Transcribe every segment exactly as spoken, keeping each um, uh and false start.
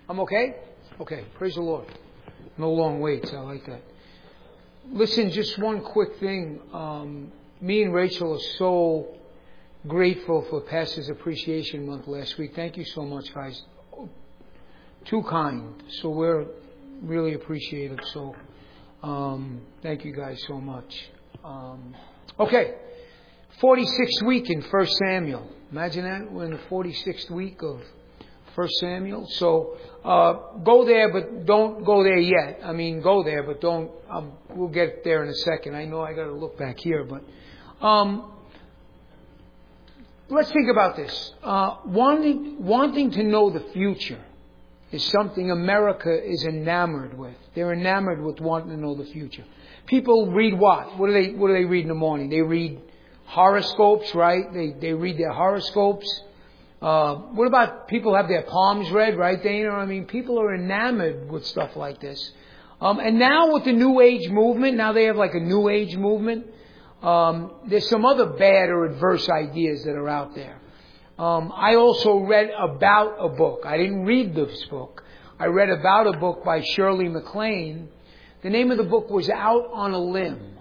I'm okay? Okay, praise the Lord. No long waits, I like that. Listen, just one quick thing. Um, me and Rachel are so grateful for Pastor's Appreciation Month last week. Thank you so much, guys. Too kind. So we're really appreciative. So um, thank you guys so much. Um, okay, forty-sixth week in First Samuel. Imagine that, we're in the forty-sixth week of First Samuel. So uh, go there, but don't go there yet. I mean, go there, but don't. Um, we'll get there in a second. I know I got to look back here, but um, let's think about this. Uh, wanting wanting to know the future is something America is enamored with. They're enamored with wanting to know the future. People read what? What do they What do they read in the morning? They read horoscopes, right? They they read their horoscopes. Uh, what about people have their palms read, right, Dana? I mean, people are enamored with stuff like this. Um, and now with the New Age movement, now they have like a New Age movement. Um, there's some other bad or adverse ideas that are out there. Um, I also read about a book. I didn't read this book. I read about a book by Shirley MacLaine. The name of the book was Out on a Limb.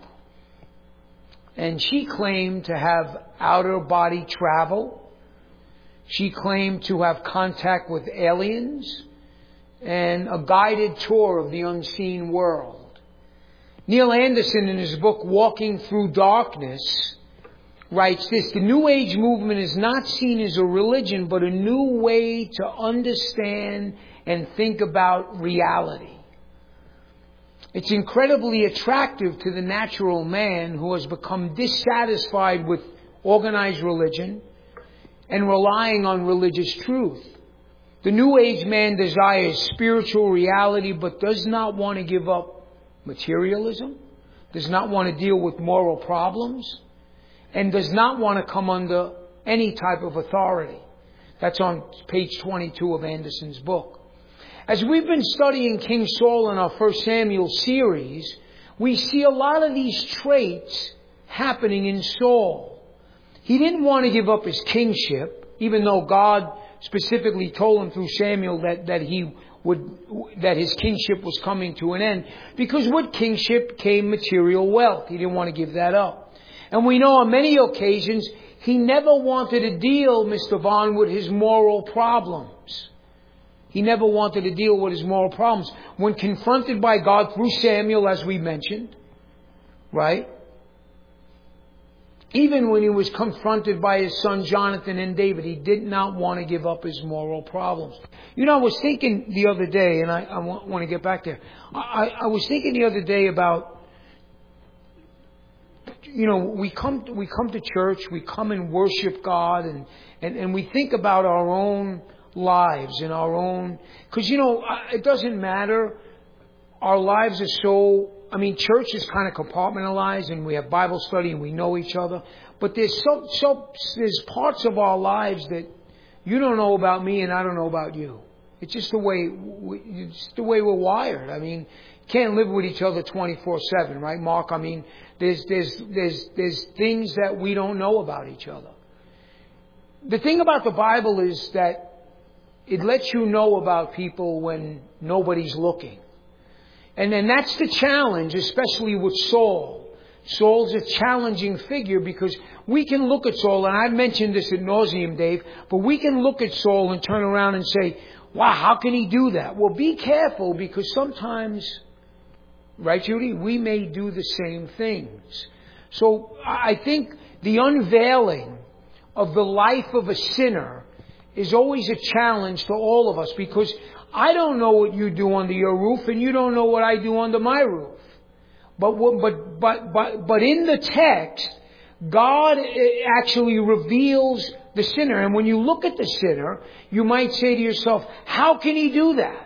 And she claimed to have outer body travel. She claimed to have contact with aliens and a guided tour of the unseen world. Neil Anderson, in his book Walking Through Darkness, writes this: the New Age movement is not seen as a religion, but a new way to understand and think about reality. It's incredibly attractive to the natural man who has become dissatisfied with organized religion and relying on religious truth. The New Age man desires spiritual reality, but does not want to give up materialism, does not want to deal with moral problems, and does not want to come under any type of authority. That's on page twenty-two of Anderson's book. As we've been studying King Saul in our First Samuel series, we see a lot of these traits happening in Saul. He didn't want to give up his kingship, even though God specifically told him through Samuel that, that he would, that his kingship was coming to an end. Because with kingship came material wealth. He didn't want to give that up. And we know on many occasions, he never wanted to deal, Mister Vaughn, with his moral problems. He never wanted to deal with his moral problems. When confronted by God through Samuel, as we mentioned, right? Even when he was confronted by his son Jonathan and David, he did not want to give up his moral problems. You know, I was thinking the other day, and I, I want, want to get back there. I, I was thinking the other day about, you know, we come we come to church, we come and worship God, and, and, and we think about our own lives and our own... Because, you know, it doesn't matter. Our lives are so... I mean, church is kind of compartmentalized, and we have Bible study, and we know each other. But there's so, so there's parts of our lives that you don't know about me, and I don't know about you. It's just the way we, it's the way we're wired. I mean, you can't live with each other twenty-four seven, right, Mark? I mean, there's there's there's there's things that we don't know about each other. The thing about the Bible is that it lets you know about people when nobody's looking. And then that's the challenge, especially with Saul. Saul's a challenging figure because we can look at Saul, and I've mentioned this ad nauseum, Dave, but we can look at Saul and turn around and say, wow, how can he do that? Well, be careful, because sometimes, right, Judy, we may do the same things. So I think the unveiling of the life of a sinner is always a challenge to all of us, because I don't know what you do under your roof, and you don't know what I do under my roof. But but but but but in the text, God actually reveals the sinner. And when you look at the sinner, you might say to yourself, how can he do that?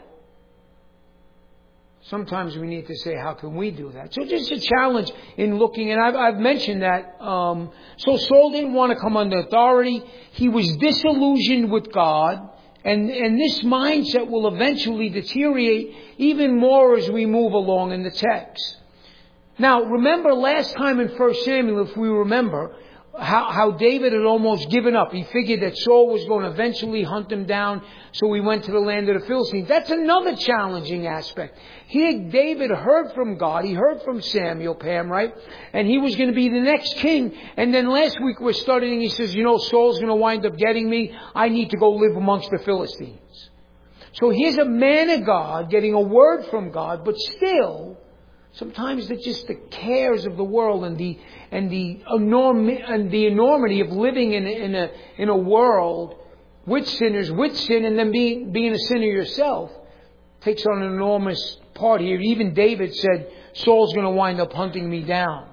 Sometimes we need to say, how can we do that? So just a challenge in looking, and I've, I've mentioned that. Um, so Saul didn't want to come under authority. He was disillusioned with God. And, and this mindset will eventually deteriorate even more as we move along in the text. Now, remember last time in First Samuel, if we remember, how, how David had almost given up. He figured that Saul was going to eventually hunt him down, so he went to the land of the Philistines. That's another challenging aspect. Here, David heard from God. He heard from Samuel, Pam, right? And he was going to be the next king. And then last week we're studying, he says, you know, Saul's going to wind up getting me. I need to go live amongst the Philistines. So here's a man of God getting a word from God, but still, sometimes it's just the cares of the world and the and the enorm and the enormity of living in a, in a in a world with sinners, with sin, and then being being a sinner yourself takes on an enormous part here. Even David said, "Saul's going to wind up hunting me down."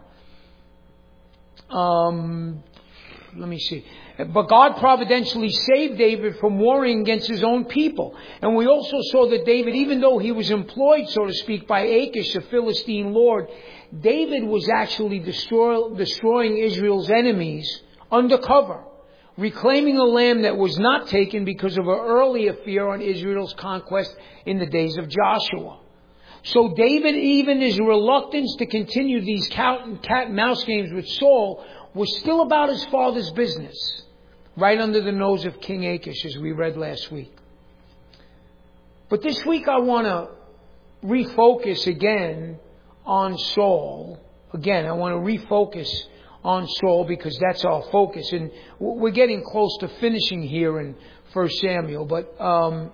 Um, let me see. But God providentially saved David from warring against his own people. And we also saw that David, even though he was employed, so to speak, by Achish, the Philistine lord, David was actually destroy, destroying Israel's enemies undercover, reclaiming a land that was not taken because of an earlier fear on Israel's conquest in the days of Joshua. So David, even his reluctance to continue these cat and mouse games with Saul, was still about his father's business, right under the nose of King Achish, as we read last week. But this week I want to refocus again on Saul. Again, I want to refocus on Saul because that's our focus. And we're getting close to finishing here in First Samuel. But um,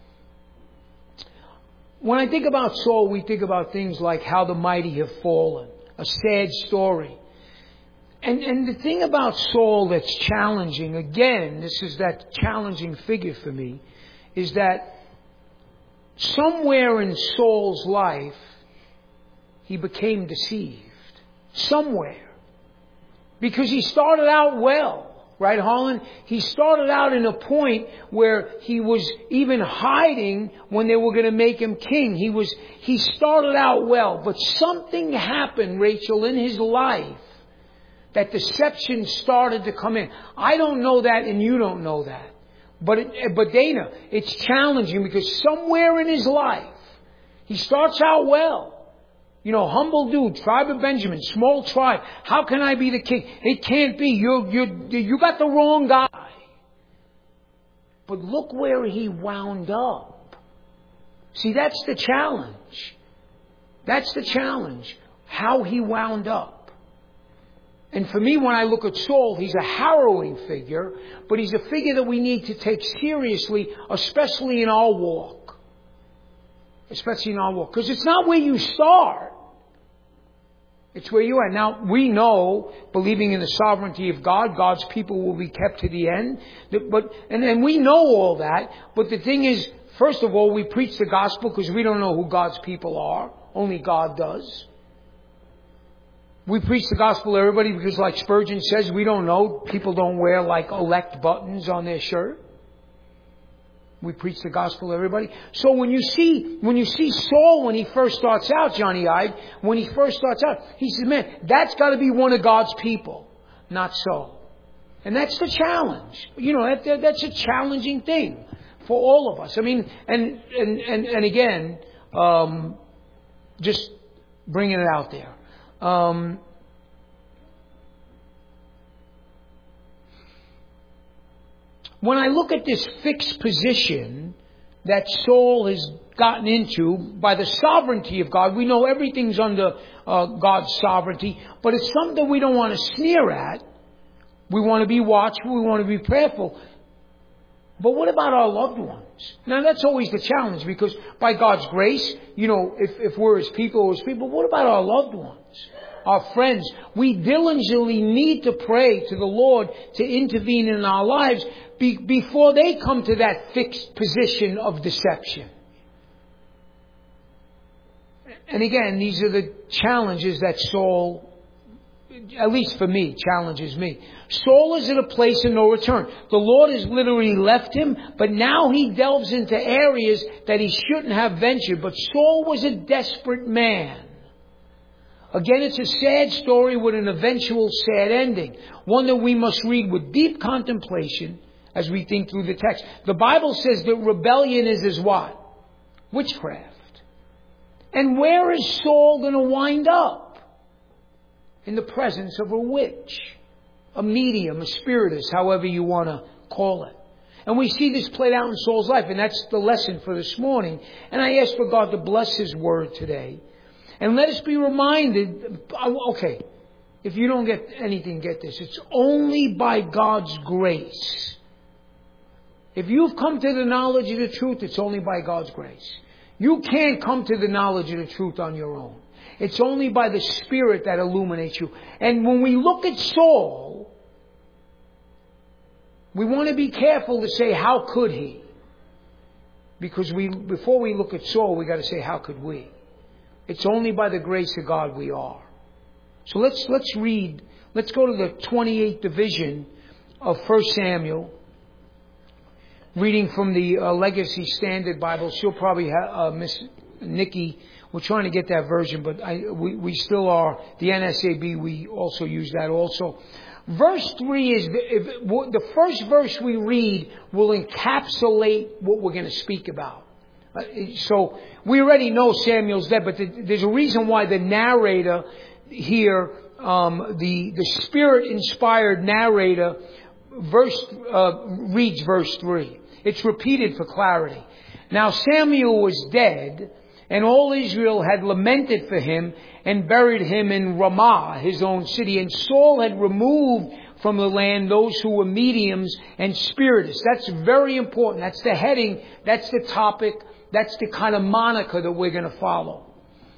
when I think about Saul, we think about things like how the mighty have fallen, a sad story. And, and the thing about Saul that's challenging, again, this is that challenging figure for me, is that somewhere in Saul's life, he became deceived. Somewhere. Because he started out well, right, Holland? He started out in a point where he was even hiding when they were going to make him king. He was, he started out well, but something happened, Rachel, in his life that deception started to come in. I don't know that and you don't know that. But it, but Dana, it's challenging because somewhere in his life, he starts out well. You know, humble dude, tribe of Benjamin, small tribe. How can I be the king? It can't be. You you you got the wrong guy. But look where he wound up. See, that's the challenge. That's the challenge. How he wound up. And for me, when I look at Saul, he's a harrowing figure, but he's a figure that we need to take seriously, especially in our walk. Especially in our walk. Because it's not where you start. It's where you are. Now, we know, believing in the sovereignty of God, God's people will be kept to the end. But and, and we know all that. But the thing is, first of all, we preach the gospel because we don't know who God's people are. Only God does. We preach the gospel to everybody because, like Spurgeon says, we don't know. People don't wear like elect buttons on their shirt. We preach the gospel to everybody. So when you see when you see Saul when he first starts out, Johnny Ide, when he first starts out, he says, "Man, that's got to be one of God's people, not so." And that's the challenge. You know, that, that's a challenging thing for all of us. I mean, and and and, and again, um, just bringing it out there. Um, when I look at this fixed position that Saul has gotten into by the sovereignty of God, we know everything's under uh, God's sovereignty, but it's something we don't want to sneer at. We want to be watchful. We want to be prayerful. But what about our loved ones? Now, that's always the challenge because by God's grace, you know, if, if we're His people, His people, what about our loved ones? Our friends? We diligently need to pray to the Lord to intervene in our lives be, before they come to that fixed position of deception. And again, these are the challenges that Saul, at least for me, challenges me. Saul is at a place of no return. The Lord has literally left him, but now he delves into areas that he shouldn't have ventured. But Saul was a desperate man. Again, it's a sad story with an eventual sad ending. One that we must read with deep contemplation as we think through the text. The Bible says that rebellion is as what? Witchcraft. And where is Saul going to wind up? In the presence of a witch. a medium, a spiritist, however you want to call it. And we see this played out in Saul's life, and that's the lesson for this morning. And I ask for God to bless His Word today. And let us be reminded, okay, if you don't get anything, get this. It's only by God's grace. If you've come to the knowledge of the truth, it's only by God's grace. You can't come to the knowledge of the truth on your own. It's only by the Spirit that illuminates you. And when we look at Saul, we want to be careful to say, how could he? Because we, before we look at Saul, we got to say, how could we? It's only by the grace of God we are. So let's let's read. Let's go to the twenty-eighth division of First Samuel. Reading from the uh, Legacy Standard Bible. She'll probably have uh, Miss Nikki. We're trying to get that version, but I, we we still are the N S A B. We also use that also. Verse three is the, if, the first verse we read will encapsulate what we're going to speak about. Uh, so we already know Samuel's dead, but the, there's a reason why the narrator here, um, the the Spirit-inspired narrator, verse uh, reads verse three. It's repeated for clarity. Now Samuel was dead, and all Israel had lamented for him and buried him in Ramah, his own city. And Saul had removed from the land those who were mediums and spiritists. That's very important. That's the heading. That's the topic. That's the kind of moniker that we're going to follow.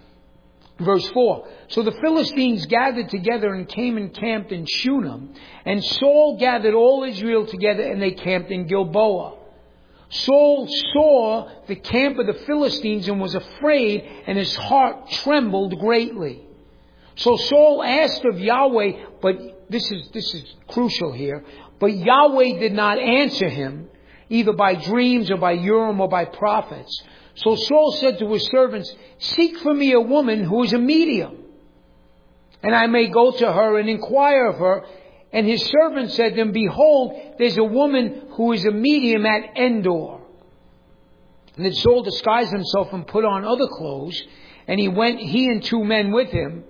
Verse four. So the Philistines gathered together and came and camped in Shunem. And Saul gathered all Israel together, and they camped in Gilboa. Saul saw the camp of the Philistines and was afraid, and his heart trembled greatly. So Saul asked of Yahweh, but this is this is crucial here. But Yahweh did not answer him, either by dreams or by Urim or by prophets. So Saul said to his servants, "Seek for me a woman who is a medium, and I may go to her and inquire of her." And his servant said to him, "Behold, there's a woman who is a medium at Endor." And then Saul disguised himself and put on other clothes. And he went, he and two men with him.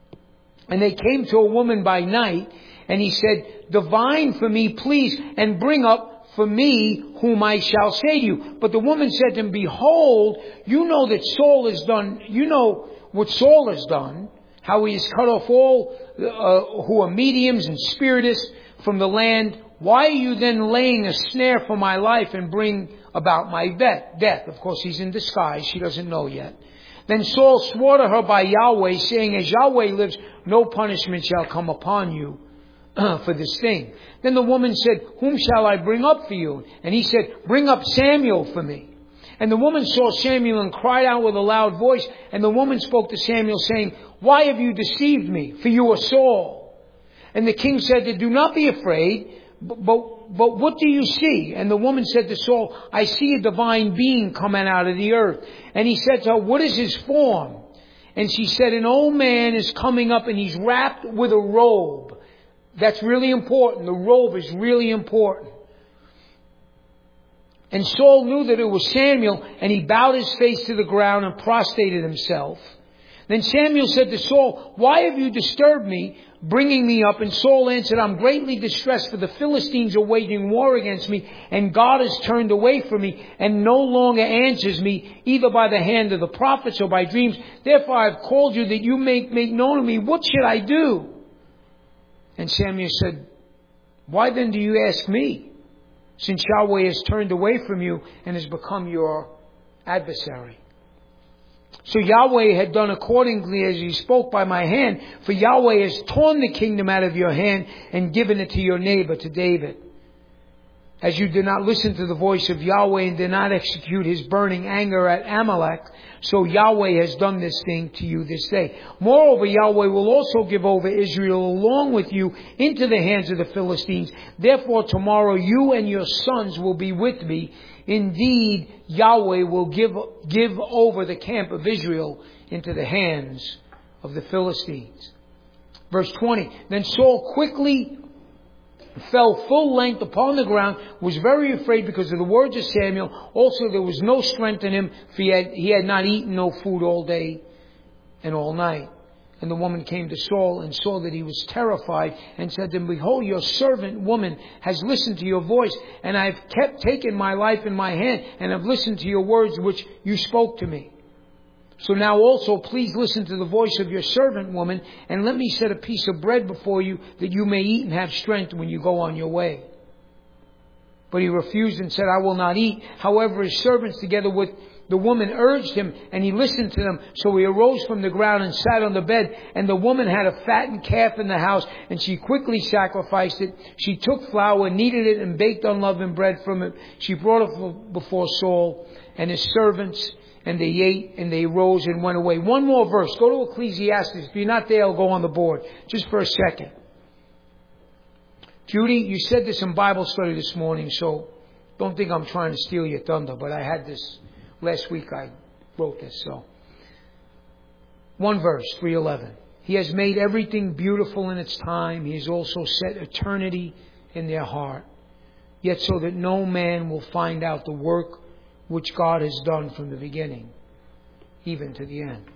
And they came to a woman by night. And he said, "Divine for me, please, and bring up for me whom I shall say to you." But the woman said to him, "Behold, you know that Saul has done, you know what Saul has done, how he has cut off all uh, who are mediums and spiritists from the land. Why are you then laying a snare for my life and bring about my death?" Death. Of course, he's in disguise. She doesn't know yet. Then Saul swore to her by Yahweh, saying, "As Yahweh lives, no punishment shall come upon you for this thing." Then the woman said, "Whom shall I bring up for you?" And he said, "Bring up Samuel for me." And the woman saw Samuel and cried out with a loud voice. And the woman spoke to Samuel, saying, "Why have you deceived me? For you are Saul." And the king said to her, "Do not be afraid, but, but, but what do you see?" And the woman said to Saul, "I see a divine being coming out of the earth." And he said to her, "What is his form?" And she said, "An old man is coming up, and he's wrapped with a robe." That's really important. The robe is really important. And Saul knew that it was Samuel, and he bowed his face to the ground and prostrated himself. Then Samuel said to Saul, "Why have you disturbed me, bringing me up?" And Saul answered, "I'm greatly distressed, for the Philistines are waging war against me, and God has turned away from me, and no longer answers me, either by the hand of the prophets or by dreams. Therefore I have called you, that you may make known to me, what should I do?" And Samuel said, "Why then do you ask me, since Yahweh has turned away from you and has become your adversary?" So Yahweh had done accordingly as he spoke by my hand, for Yahweh has torn the kingdom out of your hand and given it to your neighbor, to David. As you did not listen to the voice of Yahweh and did not execute his burning anger at Amalek, so Yahweh has done this thing to you this day. Moreover, Yahweh will also give over Israel along with you into the hands of the Philistines. Therefore tomorrow you and your sons will be with me. Indeed, Yahweh will give, give over the camp of Israel into the hands of the Philistines. Verse twenty. Then Saul quickly fell full length upon the ground, was very afraid because of the words of Samuel. Also there was no strength in him, for he had, he had not eaten no food all day and all night. And the woman came to Saul and saw that he was terrified and said to him, Behold, your servant woman has listened to your voice, and I have kept taken my life in my hand and have listened to your words which you spoke to me. So now also please listen to the voice of your servant woman, and let me set a piece of bread before you that you may eat and have strength when you go on your way. But he refused and said, I will not eat. However, his servants together with the woman urged him, and he listened to them. So he arose from the ground and sat on the bed. And the woman had a fattened calf in the house, and she quickly sacrificed it. She took flour, kneaded it, and baked unleavened bread from it. She brought it before Saul and his servants, and they ate, and they rose and went away. One more verse. Go to Ecclesiastes. If you're not there, I'll go on the board. Just for a second. Judy, you said this in Bible study this morning, so don't think I'm trying to steal your thunder, but I had this last week. I wrote this, so. One verse, three eleven. He has made everything beautiful in its time. He has also set eternity in their heart. Yet so that no man will find out the work which God has done from the beginning, even to the end.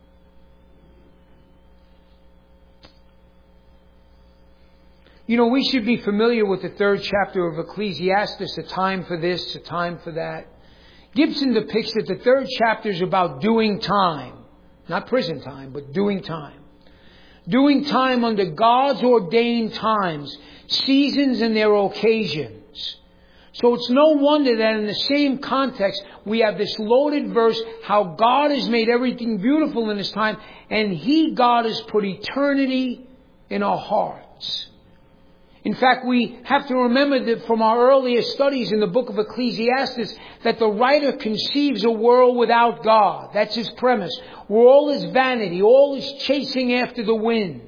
You know, we should be familiar with the third chapter of Ecclesiastes, a time for this, a time for that. Gibson depicts that the third chapter is about doing time. Not prison time, but doing time. Doing time under God's ordained times, seasons and their occasions. So it's no wonder that in the same context, we have this loaded verse, how God has made everything beautiful in His time, and He, God, has put eternity in our hearts. In fact, we have to remember that from our earlier studies in the book of Ecclesiastes, that the writer conceives a world without God. That's his premise. Where all is vanity, all is chasing after the wind.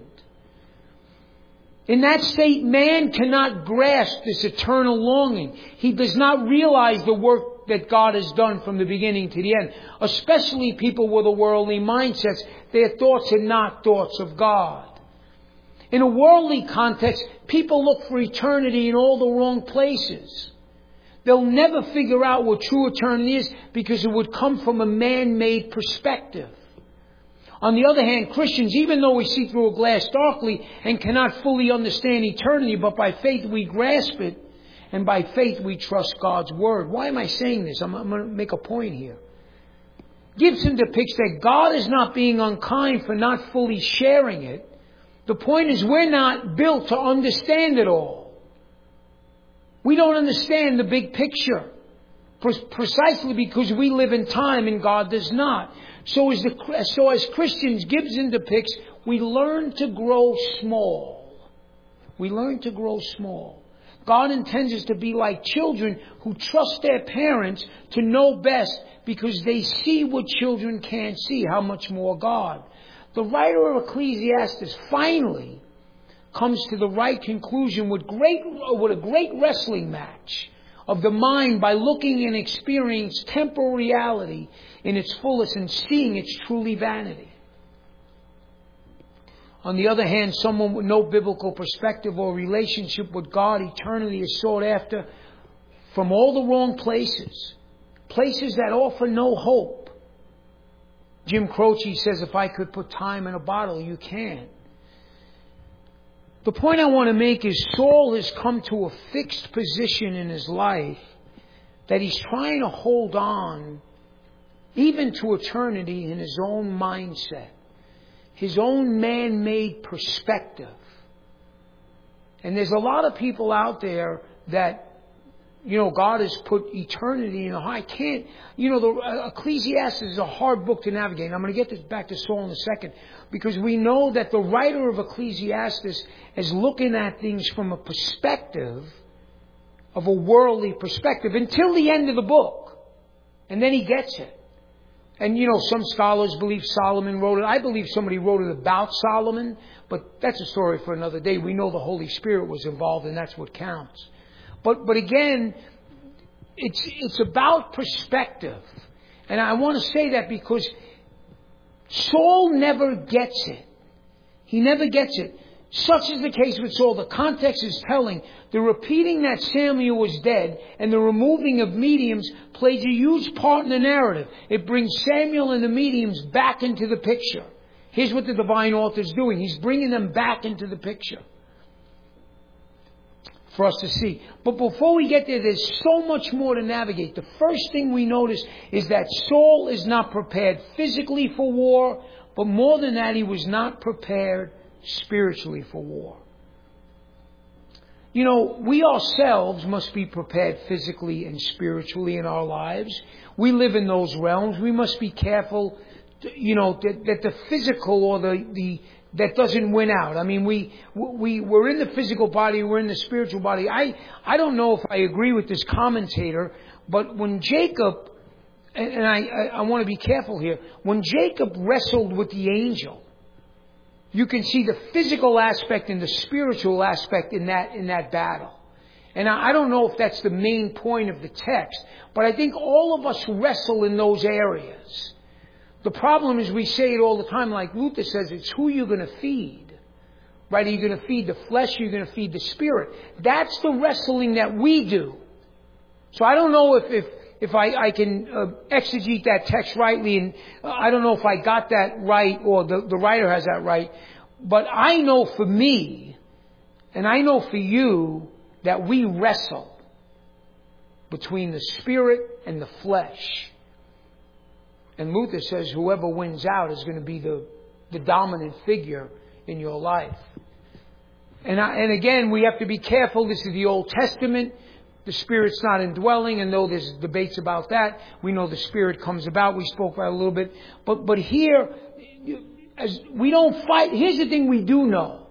In that state, man cannot grasp this eternal longing. He does not realize the work that God has done from the beginning to the end. Especially people with a worldly mindsets. Their thoughts are not thoughts of God. In a worldly context, people look for eternity in all the wrong places. They'll never figure out what true eternity is because it would come from a man-made perspective. On the other hand, Christians, even though we see through a glass darkly and cannot fully understand eternity, but by faith we grasp it, and by faith we trust God's Word. Why am I saying this? I'm, I'm going to make a point here. Gibson depicts that God is not being unkind for not fully sharing it. The point is, we're not built to understand it all. We don't understand the big picture. Precisely because we live in time and God does not. So as, the, so as Christians, Gibson depicts, we learn to grow small. We learn to grow small. God intends us to be like children who trust their parents to know best because they see what children can't see, how much more God. The writer of Ecclesiastes finally comes to the right conclusion with great, with a great wrestling match of the mind by looking and experiencing temporal reality in its fullest and seeing its truly vanity. On the other hand, someone with no biblical perspective or relationship with God, eternity is sought after from all the wrong places. Places that offer no hope. Jim Croce says, if I could put time in a bottle, you can. The point I want to make is Saul has come to a fixed position in his life that he's trying to hold on even to eternity in his own mindset, his own man-made perspective. And there's a lot of people out there that, you know, God has put eternity in a heart. I can't, you know, the uh, Ecclesiastes is a hard book to navigate. And I'm going to get this back to Saul in a second. Because we know that the writer of Ecclesiastes is looking at things from a perspective of a worldly perspective until the end of the book. And then he gets it. And, you know, some scholars believe Solomon wrote it. I believe somebody wrote it about Solomon. But that's a story for another day. We know the Holy Spirit was involved, and that's what counts. But but again, it's it's about perspective. And I want to say that because Saul never gets it. He never gets it. Such is the case with Saul. The context is telling. The repeating that Samuel was dead and the removing of mediums plays a huge part in the narrative. It brings Samuel and the mediums back into the picture. Here's what the divine author is doing. He's bringing them back into the picture for us to see. But before we get there, there's so much more to navigate. The first thing we notice is that Saul is not prepared physically for war, but more than that, he was not prepared spiritually for war. You know, we ourselves must be prepared physically and spiritually in our lives. We live in those realms. We must be careful, to, you know, that, that the physical or the, the that doesn't win out. I mean, we we we're in the physical body, we're in the spiritual body. I I don't know if I agree with this commentator, but when Jacob, and, and I I, I want to be careful here, when Jacob wrestled with the angel, you can see the physical aspect and the spiritual aspect in that in that battle. And I, I don't know if that's the main point of the text, but I think all of us wrestle in those areas. The problem is we say it all the time, like Luther says, it's who you're going to feed. Right? Are you going to feed the flesh? Or are you going to feed the spirit? That's the wrestling that we do. So I don't know if, if, if I, I can uh, exegete that text rightly, and uh, I don't know if I got that right or the, the writer has that right. But I know for me, and I know for you, that we wrestle between the spirit and the flesh. And Luther says whoever wins out is going to be the, the dominant figure in your life. And, I, and again, we have to be careful. This is the Old Testament. The Spirit's not indwelling, and though there's debates about that, we know the Spirit comes about. We spoke about it a little bit. But, but here, as we don't fight. Here's the thing we do know.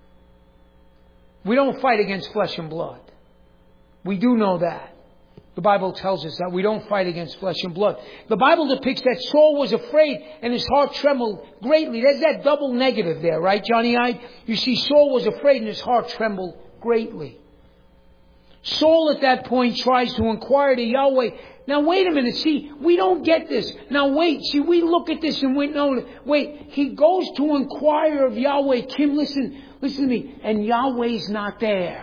We don't fight against flesh and blood. We do know that. The Bible tells us that we don't fight against flesh and blood. The Bible depicts that Saul was afraid and his heart trembled greatly. There's that double negative there, right, Johnny I? You see, Saul was afraid and his heart trembled greatly. Saul at that point tries to inquire to Yahweh. Now wait a minute, see, we don't get this. Now wait, see, we look at this and we know, wait, he goes to inquire of Yahweh. Kim, listen, listen to me. And Yahweh's not there.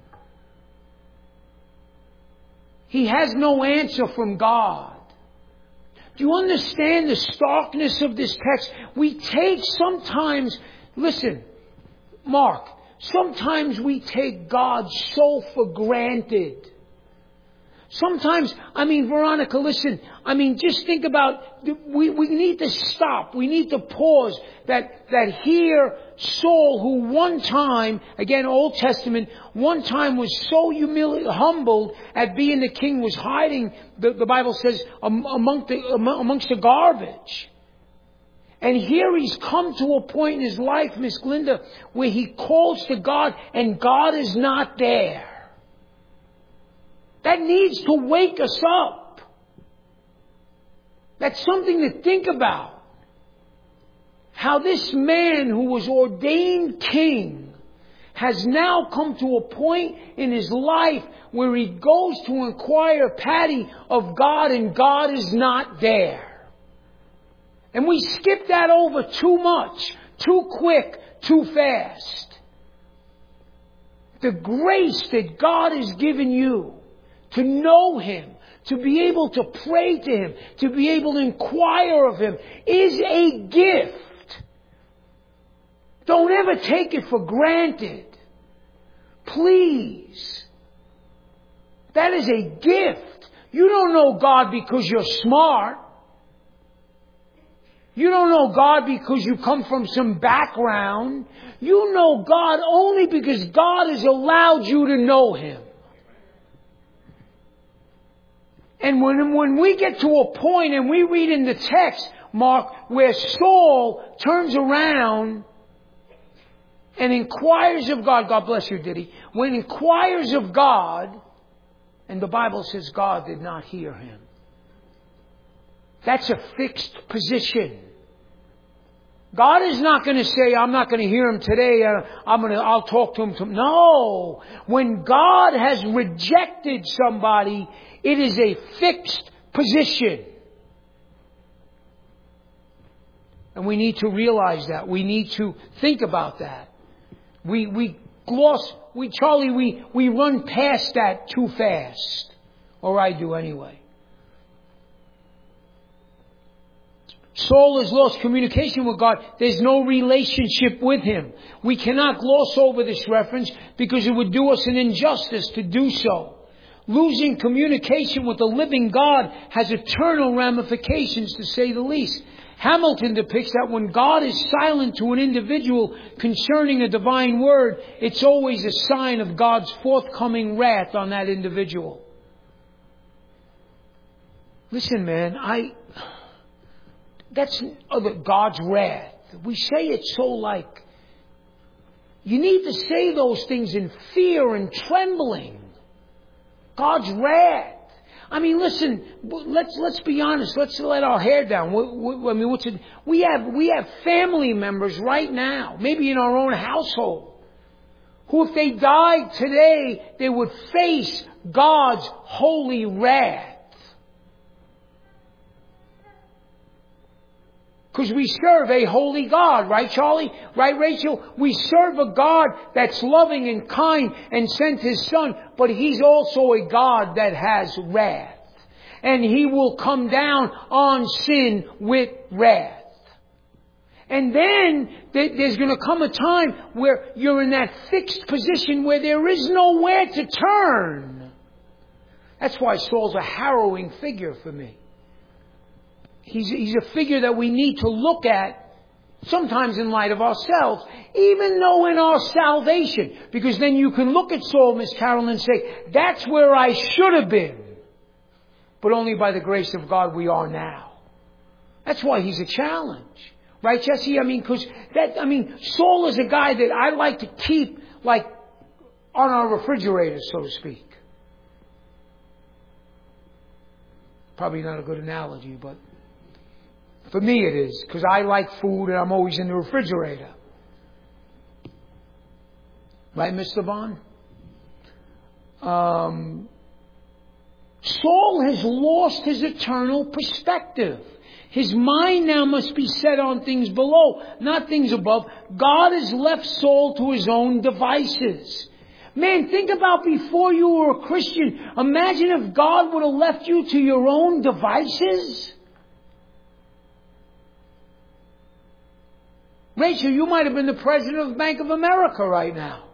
He has no answer from God. Do you understand the starkness of this text? We take sometimes, listen, Mark, sometimes we take God so for granted. Sometimes, I mean, Veronica, listen, I mean, just think about, we, we need to stop. We need to pause that, that here, Saul, who one time, again, Old Testament, one time was so humili- humbled at being the king, was hiding, the, the Bible says, among the, amongst the garbage. And here he's come to a point in his life, Miss Glinda, where he calls to God and God is not there. That needs to wake us up. That's something to think about. How this man who was ordained king has now come to a point in his life where he goes to inquire, Patty, of God, and God is not there. And we skip that over too much, too quick, too fast. The grace that God has given you to know Him, to be able to pray to Him, to be able to inquire of Him, is a gift. Don't ever take it for granted. Please. That is a gift. You don't know God because you're smart. You don't know God because you come from some background. You know God only because God has allowed you to know Him. And when, when we get to a point and we read in the text, Mark, where Saul turns around and inquires of God, God bless you, did he? When he inquires of God, and the Bible says God did not hear him. That's a fixed position. God is not going to say, I'm not going to hear him today. Uh, I'm going to, I'll talk to him tomorrow. No. When God has rejected somebody, it is a fixed position. And we need to realize that. We need to think about that. We, we gloss, we, Charlie, we, we run past that too fast. Or I do anyway. Saul has lost communication with God. There's no relationship with Him. We cannot gloss over this reference because it would do us an injustice to do so. Losing communication with the living God has eternal ramifications, to say the least. Hamilton depicts that when God is silent to an individual concerning a divine word, it's always a sign of God's forthcoming wrath on that individual. Listen, man, I... That's God's wrath. We say it so like... You need to say those things in fear and trembling. God's wrath. I mean, listen, let's let's be honest. Let's let our hair down. We, we, I mean, what's it? We have we have family members right now, maybe in our own household, who, if they died today, they would face God's holy wrath. Because we serve a holy God, right, Charlie? Right, Rachel? We serve a God that's loving and kind and sent His Son, but He's also a God that has wrath. And He will come down on sin with wrath. And then there's going to come a time where you're in that fixed position where there is nowhere to turn. That's why Saul's a harrowing figure for me. He's, he's a figure that we need to look at sometimes in light of ourselves, even though in our salvation. Because then you can look at Saul, Miss Carolyn, and say, that's where I should have been. But only by the grace of God we are now. That's why he's a challenge. Right, Jesse? I mean, because that, I mean, Saul is a guy that I like to keep, like, on our refrigerator, so to speak. Probably not a good analogy, but for me it is, because I like food and I'm always in the refrigerator. Right, Mister Bond? Um, Saul has lost his eternal perspective. His mind now must be set on things below, not things above. God has left Saul to his own devices. Man, think about before you were a Christian. Imagine if God would have left you to your own devices. Rachel, you might have been the president of Bank of America right now.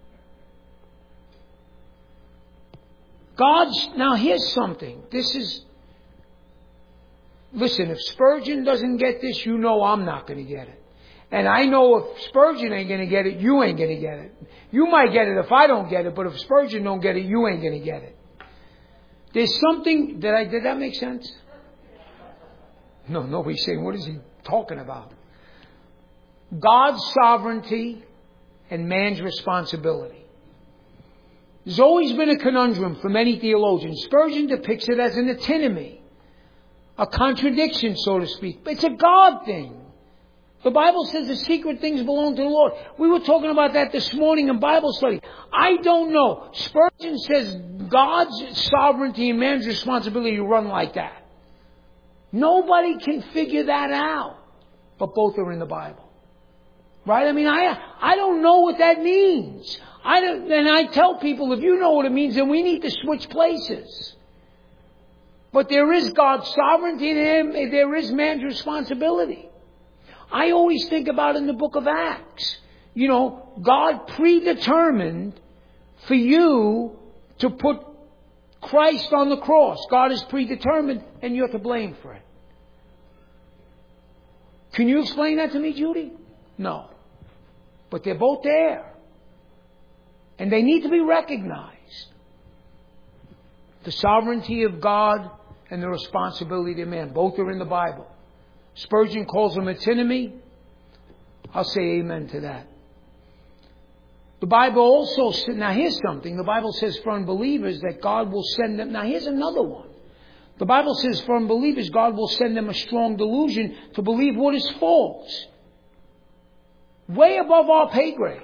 God's, now here's something. This is, listen, if Spurgeon doesn't get this, you know I'm not going to get it. And I know if Spurgeon ain't going to get it, you ain't going to get it. You might get it if I don't get it, but if Spurgeon don't get it, you ain't going to get it. There's something, did I, did that make sense? No, nobody's saying, what is he talking about? God's sovereignty and man's responsibility. There's always been a conundrum for many theologians. Spurgeon depicts it as an antinomy, a contradiction, so to speak. But it's a God thing. The Bible says the secret things belong to the Lord. We were talking about that this morning in Bible study. I don't know. Spurgeon says God's sovereignty and man's responsibility run like that. Nobody can figure that out. But both are in the Bible. Right? I mean, I I don't know what that means. I don't, and I tell people, if you know what it means, then we need to switch places. But there is God's sovereignty in Him. There is man's responsibility. I always think about in the book of Acts. You know, God predetermined for you to put Christ on the cross. God is predetermined, and you're to blame for it. Can you explain that to me, Judy? No. But they're both there. And they need to be recognized. The sovereignty of God and the responsibility of man. Both are in the Bible. Spurgeon calls them antinomy. I'll say amen to that. The Bible also says, now here's something. The Bible says for unbelievers that God will send them. Now here's another one. The Bible says for unbelievers God will send them a strong delusion to believe what is false. Way above our pay grade.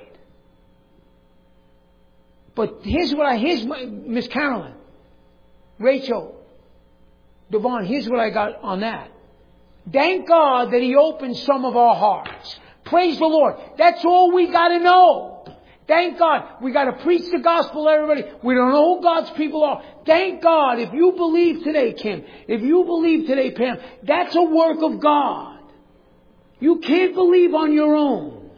But here's what I, here's my, Miss Carolyn, Rachel, Devon, here's what I got on that. Thank God that He opened some of our hearts. Praise the Lord. That's all we got to know. Thank God. We got to preach the gospel to everybody. We don't know who God's people are. Thank God. If you believe today, Kim, if you believe today, Pam, that's a work of God. You can't believe on your own.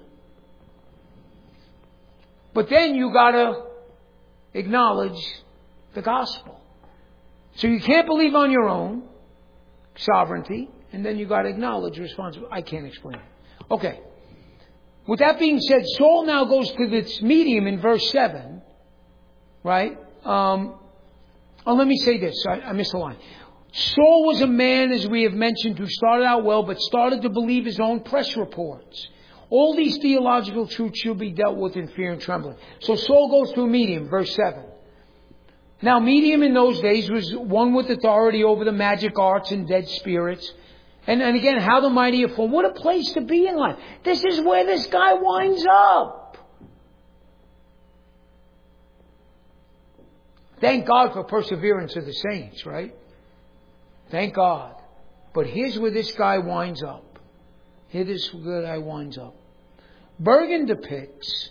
But then you got to acknowledge the gospel. So you can't believe on your own, sovereignty, and then you got to acknowledge responsibility. I can't explain it. Okay. With that being said, Saul now goes to this medium in verse seven, right? Um, oh, let me say this. I, I missed a line. Saul was a man, as we have mentioned, who started out well, but started to believe his own press reports. All these theological truths should be dealt with in fear and trembling. So Saul goes to a medium, verse seven. Now, medium in those days was one with authority over the magic arts and dead spirits. And, and again, how the mighty have fallen. What a place to be in life. This is where this guy winds up. Thank God for perseverance of the saints, right? Thank God. But here's where this guy winds up. Here this guy winds up. Bergen depicts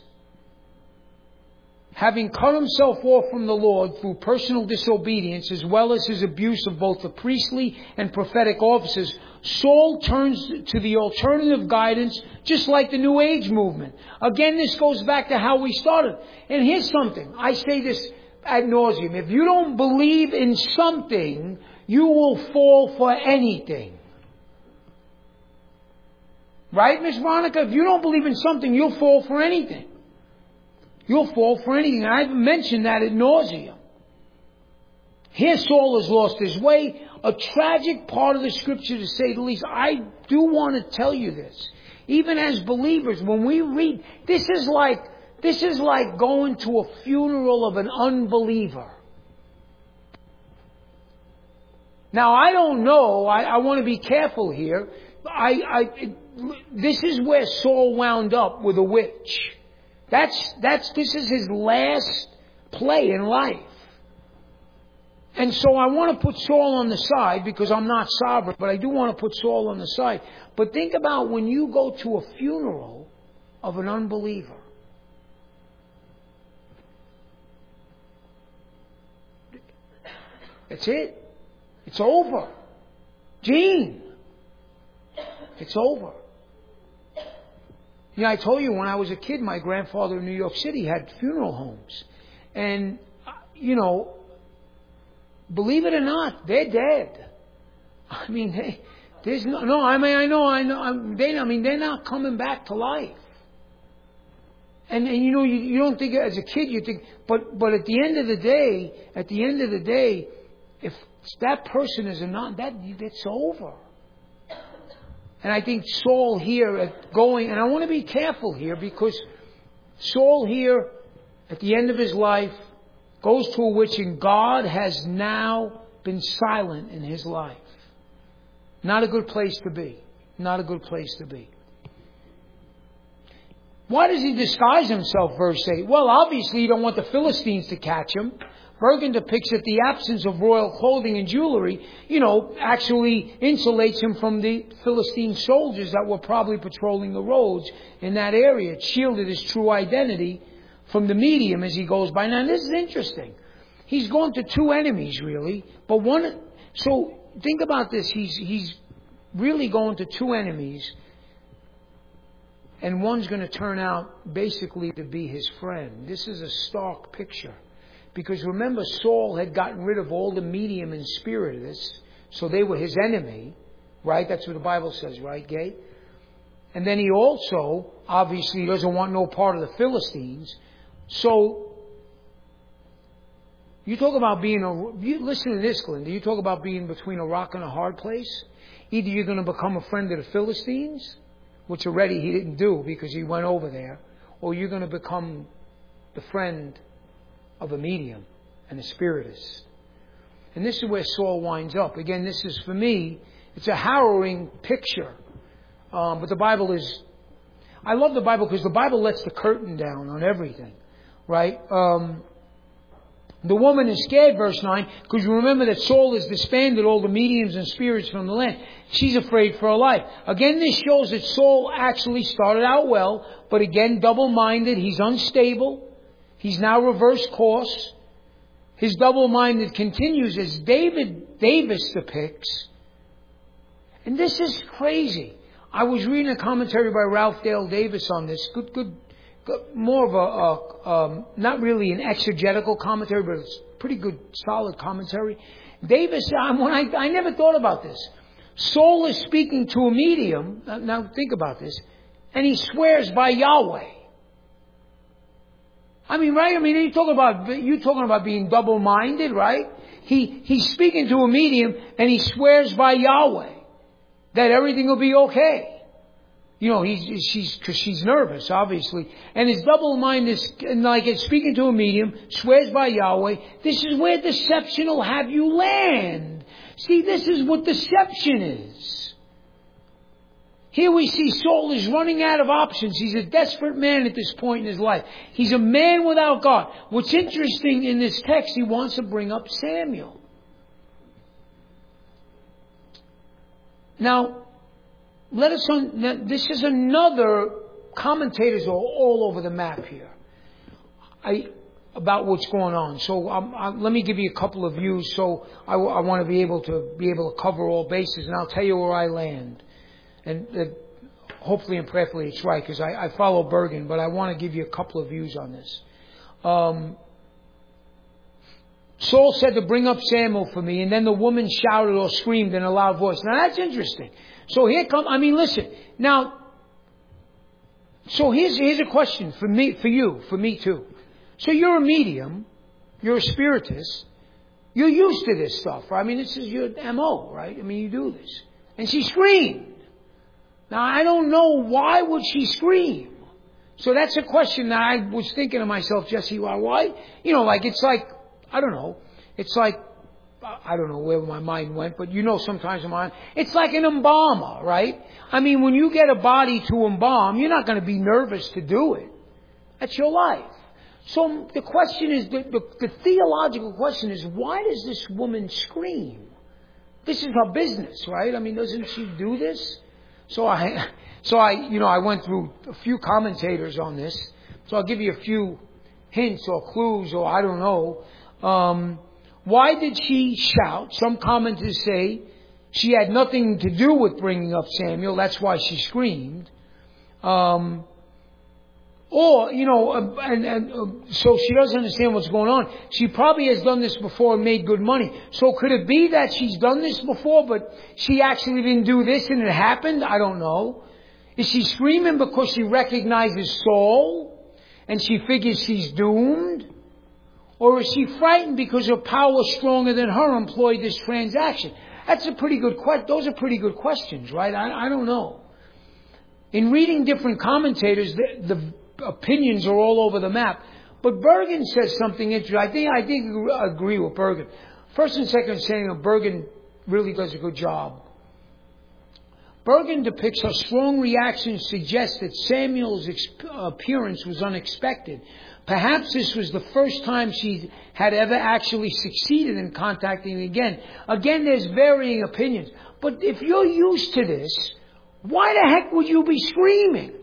having cut himself off from the Lord through personal disobedience as well as his abuse of both the priestly and prophetic offices, Saul turns to the alternative guidance just like the New Age movement. Again, this goes back to how we started. And here's something. I say this ad nauseum. If you don't believe in something, you will fall for anything. Right, Miss Veronica? If you don't believe in something, you'll fall for anything. You'll fall for anything. And I've mentioned that ad nauseum. Here Saul has lost his way. A tragic part of the scripture, to say the least. I do want to tell you this. Even as believers, when we read, this is like, this is like going to a funeral of an unbeliever. Now, I don't know. I, I want to be careful here. I, I, it, this is where Saul wound up with a witch. That's, that's, this is his last play in life. And so I want to put Saul on the side because I'm not sovereign, but I do want to put Saul on the side. But think about when you go to a funeral of an unbeliever. That's it. It's over. Gene. It's over. You know, I told you when I was a kid, my grandfather in New York City had funeral homes. And, you know, believe it or not, they're dead. I mean, they, there's no, no, I mean, I know, I know, I'm, they, I mean, they're not coming back to life. And, and you know, you, you don't think, as a kid, you think, but, but at the end of the day, at the end of the day, if that person is a non, that, it's over. And I think Saul here at going, and I want to be careful here because Saul here at the end of his life goes to a witch and God has now been silent in his life. Not a good place to be. Not a good place to be. Why does he disguise himself, verse eight? Well, obviously you don't want the Philistines to catch him. Bergen depicts that the absence of royal clothing and jewelry, you know, actually insulates him from the Philistine soldiers that were probably patrolling the roads in that area. It shielded his true identity from the medium as he goes by. Now, this is interesting. He's going to two enemies, really. But one, so think about this. He's, he's really going to two enemies. And one's going to turn out basically to be his friend. This is a stark picture. Because remember, Saul had gotten rid of all the medium and spiritists, so they were his enemy, right? That's what the Bible says, right, Gay? And then he also, obviously, doesn't want no part of the Philistines. So, you talk about being a, you listen to this, Glenn, you talk about being between a rock and a hard place. Either you're going to become a friend of the Philistines, which already he didn't do because he went over there, or you're going to become the friend of a medium and a spiritist. And this is where Saul winds up. Again, this is, for me, it's a harrowing picture. Um, but the Bible is, I love the Bible because the Bible lets the curtain down on everything. Right? Um, The woman is scared, verse nine, because you remember that Saul has disbanded all the mediums and spirits from the land. She's afraid for her life. Again, this shows that Saul actually started out well, but again, double-minded. He's unstable. He's now reversed course. His double-minded continues as David Davis depicts. And this is crazy. I was reading a commentary by Ralph Dale Davis on this. Good, good. More of a, a um, not really an exegetical commentary, but it's pretty good, solid commentary. Davis, um, when I, I never thought about this. Saul is speaking to a medium. Now think about this, and he swears by Yahweh. I mean, right? I mean, you talking about you talking about being double-minded, right? He he's speaking to a medium, and he swears by Yahweh that everything will be okay. You know, he's, she's, cause she's nervous, obviously. And his double mind is, like it's speaking to a medium, swears by Yahweh. This is where deception will have you land. See, this is what deception is. Here we see Saul is running out of options. He's a desperate man at this point in his life. He's a man without God. What's interesting in this text, he wants to bring up Samuel. Now, Let us. Un- this is another. Commentators are all over the map here. I about what's going on. So um, I, let me give you a couple of views. So I, I want to be able to be able to cover all bases, and I'll tell you where I land. And uh, hopefully and prayerfully it's right, because I, I follow Bergen, but I want to give you a couple of views on this. Um, Saul said to bring up Samuel for me, and then the woman shouted or screamed in a loud voice. Now that's interesting. So here come, I mean, listen. Now, so here's, here's a question for me, for you, for me too. So you're a medium, you're a spiritist, you're used to this stuff, right? I mean, this is your M O, right? I mean, you do this. And she screamed. Now, I don't know, why would she scream? So that's a question that I was thinking to myself, Jesse, why, why? You know, like, it's like, I don't know, it's like, I don't know where my mind went, but you know sometimes in my it's like an embalmer, right? I mean, when you get a body to embalm, you're not going to be nervous to do it. That's your life. So the question is, the, the, the theological question is, why does this woman scream? This is her business, right? I mean, doesn't she do this? So I, so I, you know, I went through a few commentators on this. So I'll give you a few hints or clues, or I don't know. Um, Why did she shout? Some commenters say she had nothing to do with bringing up Samuel. That's why she screamed. Um, or, you know, uh, and, and uh, so she doesn't understand what's going on. She probably has done this before and made good money. So could it be that she's done this before, but she actually didn't do this and it happened? I don't know. Is she screaming because she recognizes Saul and she figures she's doomed? Or is she frightened because her power stronger than her employed this transaction? That's a pretty good question. Those are pretty good questions, right? I, I don't know. In reading different commentators, the, the opinions are all over the map. But Bergen says something interesting. I think I think I agree with Bergen. First and second Samuel, Bergen really does a good job. Bergen depicts her strong reactions suggest that Samuel's appearance was unexpected. Perhaps this was the first time she had ever actually succeeded in contacting him again. Again, there's varying opinions. But if you're used to this, why the heck would you be screaming?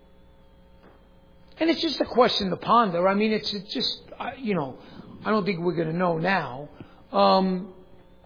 And it's just a question to ponder. I mean, it's, it's just, uh, you know, I don't think we're going to know now. Um,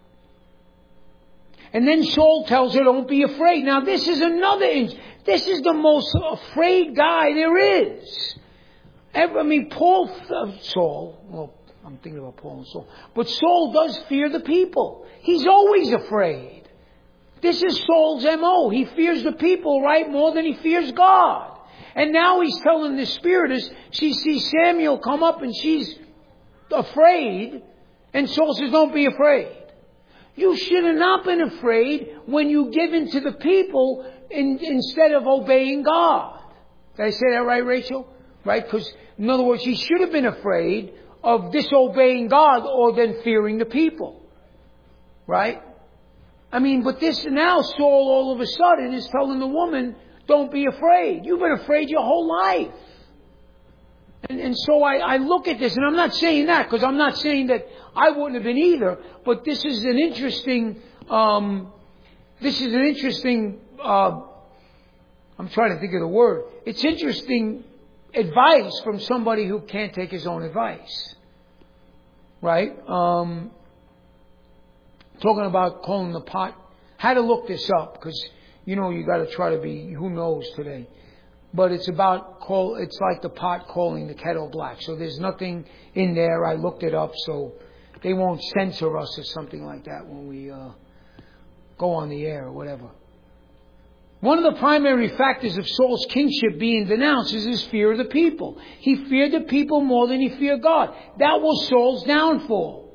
and then Saul tells her, don't be afraid. Now, this is another, in- this is the most afraid guy there is. I mean, Paul, uh, Saul, well, I'm thinking about Paul and Saul, but Saul does fear the people. He's always afraid. This is Saul's M O. He fears the people, right, more than he fears God. And now he's telling the spiritist, she sees Samuel come up and she's afraid, and Saul says, don't be afraid. You should have not been afraid when you give in to the people in, instead of obeying God. Did I say that right, Rachel? Right? Because, in other words, he should have been afraid of disobeying God or then fearing the people. Right? I mean, but this now, Saul all of a sudden is telling the woman, don't be afraid. You've been afraid your whole life. And, and so I, I look at this, and I'm not saying that because I'm not saying that I wouldn't have been either. But this is an interesting. Um, this is an interesting. Uh, I'm trying to think of the word. It's interesting advice from somebody who can't take his own advice, right? Um, talking about calling the pot. Had to look this up because you know you got to try to be who knows today. But it's about call. It's like the pot calling the kettle black. So there's nothing in there. I looked it up, so they won't censor us or something like that when we uh, go on the air or whatever. One of the primary factors of Saul's kingship being denounced is his fear of the people. He feared the people more than he feared God. That was Saul's downfall.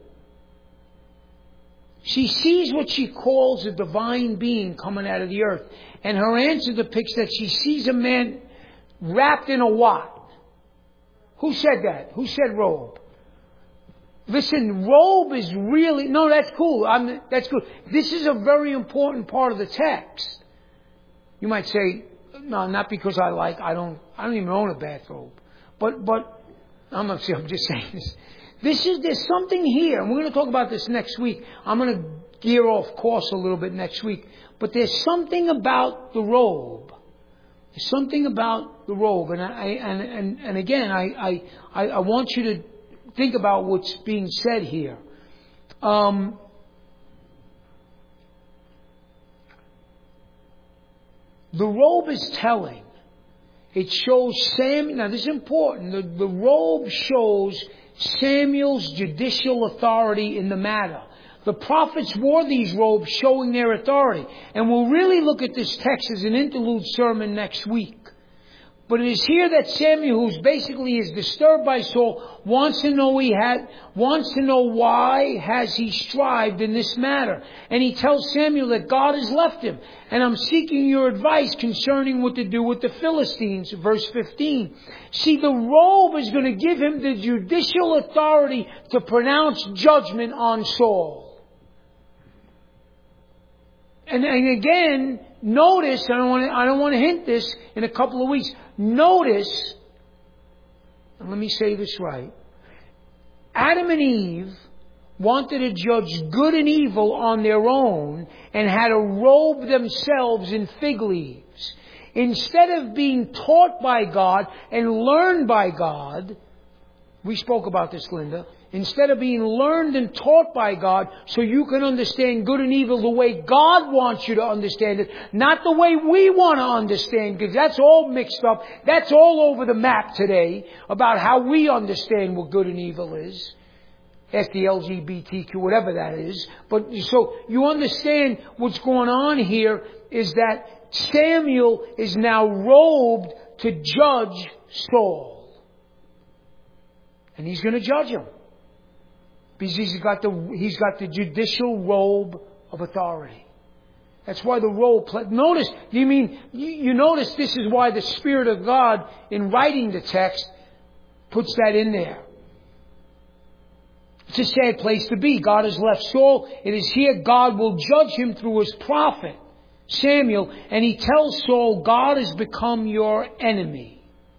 She sees what she calls a divine being coming out of the earth. And her answer depicts that she sees a man wrapped in a what? Who said that? Who said robe? Listen, robe is really... No, that's cool. I'm, that's good. This is a very important part of the text. You might say, no, not because I like... I don't I don't even own a bathrobe. But, but I'm not saying, I'm just saying this. This is, there's something here, and we're going to talk about this next week. I'm going to gear off course a little bit next week. But there's something about the robe. There's something about the robe. And I, and, and, and again, I, I, I want you to think about what's being said here. Um, the robe is telling. It shows Samuel. Now this is important. The, the robe shows Samuel's judicial authority in the matter. The prophets wore these robes showing their authority. And we'll really look at this text as an interlude sermon next week. But it is here that Samuel, who's basically is disturbed by Saul, wants to know he had, wants to know why has he strived in this matter. And he tells Samuel that God has left him. And I'm seeking your advice concerning what to do with the Philistines. Verse fifteen. See, the robe is going to give him the judicial authority to pronounce judgment on Saul. And, and again, notice, I don't want to, I don't want to hint this in a couple of weeks. Notice, and let me say this right. Adam and Eve wanted to judge good and evil on their own and had to robe themselves in fig leaves. Instead of being taught by God and learned by God, we spoke about this, Linda. Instead of being learned and taught by God so you can understand good and evil the way God wants you to understand it, not the way we want to understand, because that's all mixed up. That's all over the map today about how we understand what good and evil is. Ask the L G B T Q, whatever that is. But so you understand what's going on here is that Samuel is now robed to judge Saul. And he's going to judge him. Because he's got the, he's got the judicial robe of authority. That's why the robe, notice, you mean, you, you notice this is why the Spirit of God in writing the text puts that in there. It's a sad place to be. God has left Saul. It is here God will judge him through his prophet, Samuel. And he tells Saul, God has become your enemy.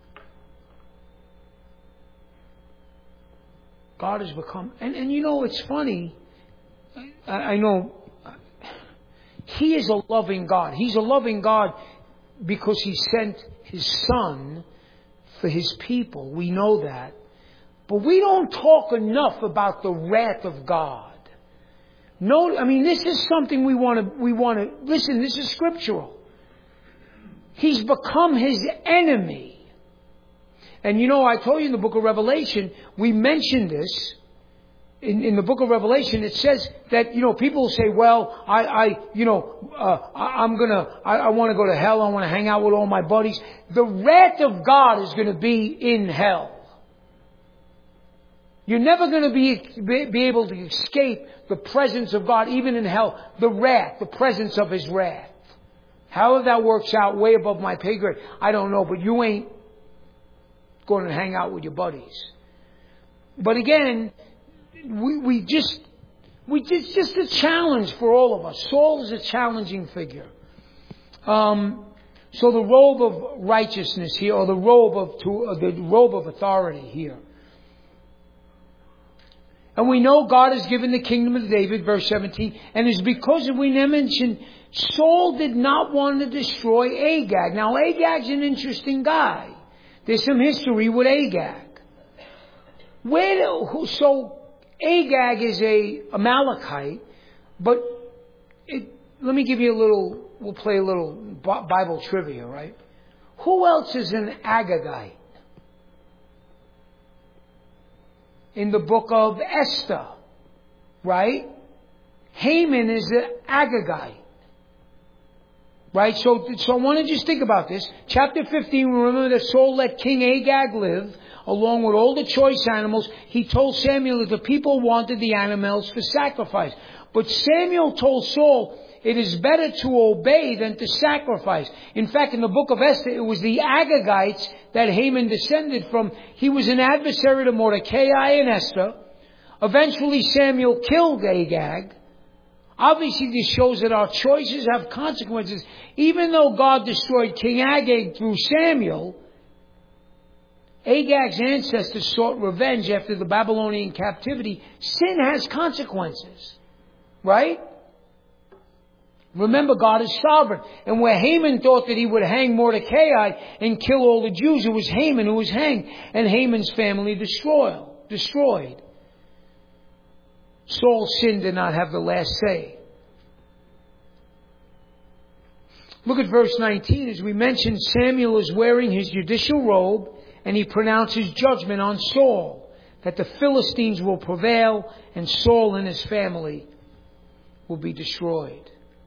God has become... And, and you know, it's funny. I, I know He is a loving God. He's a loving God because He sent His Son for His people. We know that. But we don't talk enough about the wrath of God. No, I mean, this is something we want to... We want to listen, this is scriptural. He's become His enemy. And you know, I told you in the book of Revelation, we mentioned this. In, in the book of Revelation, it says that, you know, people say, well, I, I you know, uh, I, I'm going to, I, I want to go to hell. I want to hang out with all my buddies. The wrath of God is going to be in hell. You're never going to be, be, be able to escape the presence of God, even in hell. The wrath, the presence of His wrath. However that works out, way above my pay grade, I don't know, but you ain't going to hang out with your buddies. But again, we, we just, we it's just a challenge for all of us. Saul is a challenging figure. Um, So the robe of righteousness here, or the robe of to, uh, the robe of authority here. And we know God has given the kingdom of David, verse seventeen, and it's because we now mentioned Saul did not want to destroy Agag. Now Agag's an interesting guy. There's some history with Agag. Where do, so Agag is a Amalekite, but it, let me give you a little, we'll play a little Bible trivia, right? Who else is an Agagite? In the book of Esther, right? Haman is an Agagite. Right? So, so I want to just think about this. Chapter fifteen, remember that Saul let King Agag live, along with all the choice animals. He told Samuel that the people wanted the animals for sacrifice. But Samuel told Saul, it is better to obey than to sacrifice. In fact, in the book of Esther, it was the Agagites that Haman descended from. He was an adversary to Mordecai and Esther. Eventually, Samuel killed Agag. Obviously, this shows that our choices have consequences. Even though God destroyed King Agag through Samuel, Agag's ancestors sought revenge after the Babylonian captivity. Sin has consequences. Right? Remember, God is sovereign. And where Haman thought that he would hang Mordecai and kill all the Jews, it was Haman who was hanged. And Haman's family destroyed. destroyed. Saul's sin did not have the last say. Look at verse nineteen. As we mentioned, Samuel is wearing his judicial robe and he pronounces judgment on Saul, that the Philistines will prevail and Saul and his family will be destroyed.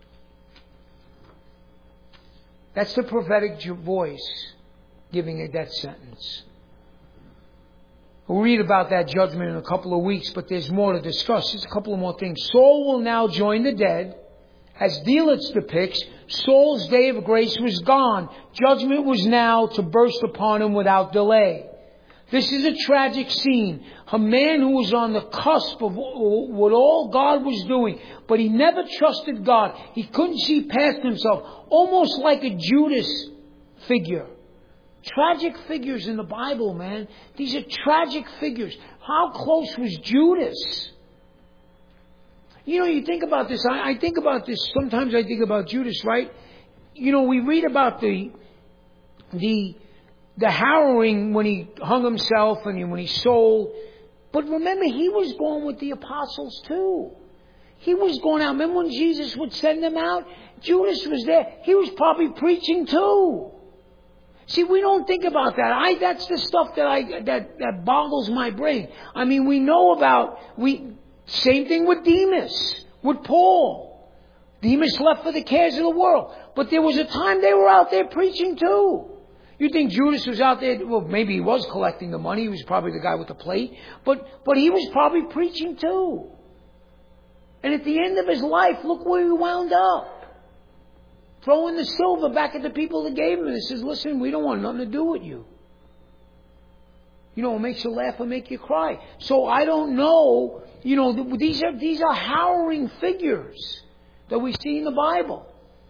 That's the prophetic voice giving a death sentence. We'll read about that judgment in a couple of weeks, but there's more to discuss. There's a couple of more things. Saul will now join the dead. As Delitzsch depicts, Saul's day of grace was gone. Judgment was now to burst upon him without delay. This is a tragic scene. A man who was on the cusp of what all God was doing, but he never trusted God. He couldn't see past himself, almost like a Judas figure. Tragic figures in the Bible, man. These are tragic figures. How close was Judas? You know, you think about this. I, I think about this. Sometimes I think about Judas, right? You know, we read about the the the harrowing when he hung himself and when he sold. But remember, he was going with the apostles too. He was going out. Remember when Jesus would send them out? Judas was there. He was probably preaching too. See, we don't think about that. I, that's the stuff that I, that, that boggles my brain. I mean, we know about, we, same thing with Demas, with Paul. Demas left for the cares of the world. But there was a time they were out there preaching too. You think Judas was out there, well, maybe he was collecting the money. He was probably the guy with the plate. But, but he was probably preaching too. And at the end of his life, look where he wound up. Throwing the silver back at the people that gave him. And he says, listen, we don't want nothing to do with you. You know, it makes you laugh or make you cry. So I don't know. You know, these are, these are harrowing figures that we see in the Bible.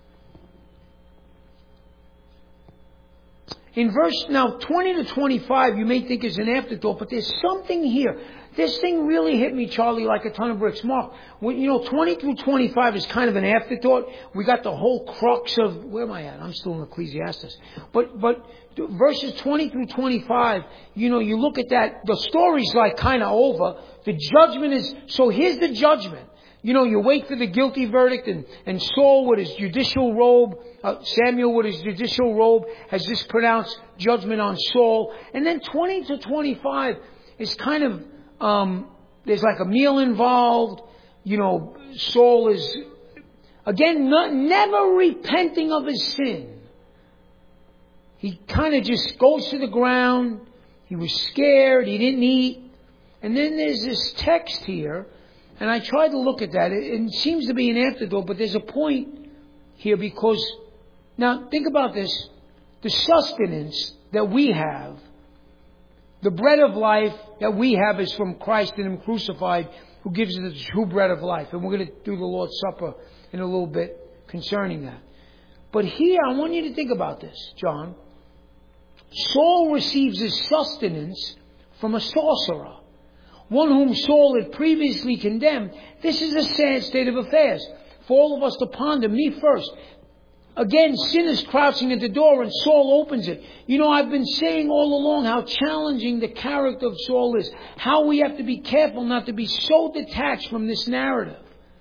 In verse, now twenty to twenty-five, you may think is an afterthought, but there's something here. This thing really hit me, Charlie, like a ton of bricks. Mark, when, you know, twenty through twenty-five is kind of an afterthought. We got the whole crux of, where am I at? I'm still in Ecclesiastes. But, but verses twenty through twenty-five, you know, you look at that, the story's like kind of over. The judgment is, so here's the judgment. You know, you wait for the guilty verdict, and, and Saul with his judicial robe, uh, Samuel with his judicial robe has just pronounced judgment on Saul. And then twenty to twenty-five is kind of, um, there's like a meal involved. You know, Saul is, again, not, never repenting of his sin. He kind of just goes to the ground. He was scared. He didn't eat. And then there's this text here. And I tried to look at that. It, it seems to be an afterthought, but there's a point here because, now think about this. The sustenance that we have, the bread of life that we have is from Christ and Him crucified, who gives us the true bread of life. And we're going to do the Lord's Supper in a little bit concerning that. But here, I want you to think about this, John. Saul receives his sustenance from a sorcerer, one whom Saul had previously condemned. This is a sad state of affairs for all of us to ponder. Me first. Again, sin is crouching at the door and Saul opens it. You know, I've been saying all along how challenging the character of Saul is. How we have to be careful not to be so detached from this narrative.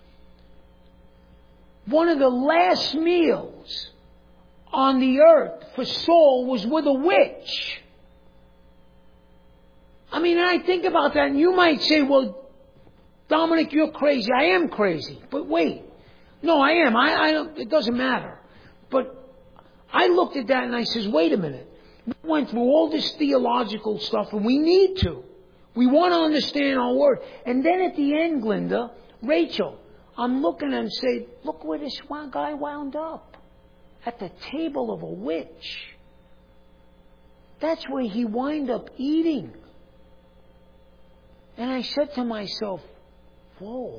One of the last meals on the earth for Saul was with a witch. I mean, I think about that and you might say, well, Dominic, you're crazy. I am crazy. But wait. No, I am. I, I don't, it doesn't matter. But I looked at that and I says, wait a minute. We went through all this theological stuff and we need to. We want to understand our word. And then at the end, Glenda, Rachel, I'm looking and say, look where this one guy wound up. At the table of a witch. That's where he wound up eating. And I said to myself, whoa.